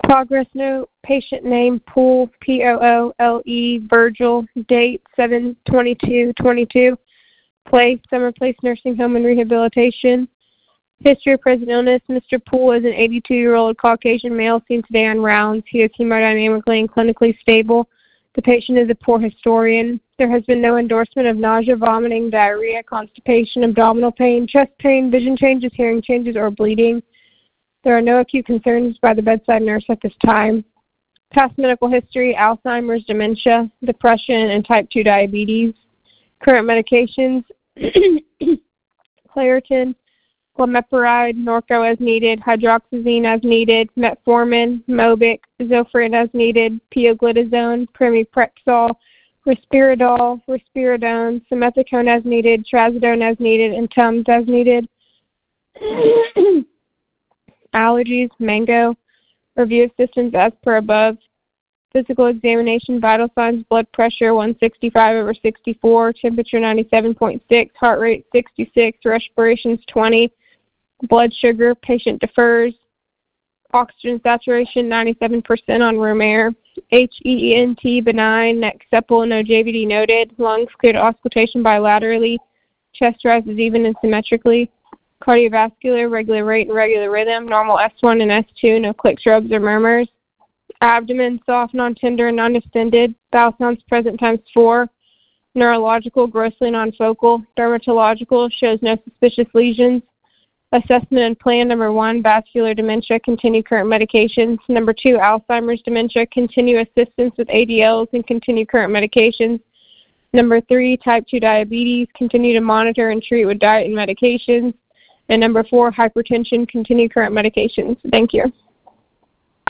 Progress note, patient name, Poole, Poole, Virgil, date 7/22/22, place, Summer Place Nursing Home and Rehabilitation. History of present illness, Mr. Poole is an 82-year-old Caucasian male seen today on rounds. He is hemodynamically and clinically stable. The patient is a poor historian. There has been no endorsement of nausea, vomiting, diarrhea, constipation, abdominal pain, chest pain, vision changes, hearing changes, or bleeding. There are no acute concerns by the bedside nurse at this time. Past medical history, Alzheimer's, dementia, depression, and type 2 diabetes. Current medications, Claritin, glimepiride, Norco as needed, hydroxyzine as needed, metformin, Mobic, Zofran as needed, pioglitazone, pramipexole, risperidol, risperidone, simethicone as needed, trazodone as needed, and Tums as needed. Allergies, mango. Review of systems as per above. Physical examination, vital signs, blood pressure 165/64, temperature 97.6, heart rate 66, respirations 20, blood sugar, patient defers, oxygen saturation 97% on room air, HEENT benign, neck sepal, no JVD noted, lungs cleared auscultation bilaterally, chest rises even and symmetrically, cardiovascular, regular rate and regular rhythm, normal S1 and S2, no clicks, rubs, or murmurs, abdomen soft, non-tender, and non-distended, bowel sounds present ×4, neurological, grossly non-focal, dermatological, shows no suspicious lesions, assessment and plan, number 1, vascular dementia, continue current medications, number 2, Alzheimer's dementia, continue assistance with ADLs and continue current medications, number 3, type 2 diabetes, continue to monitor and treat with diet and medications, and number 4, hypertension, continue current medications. Thank you.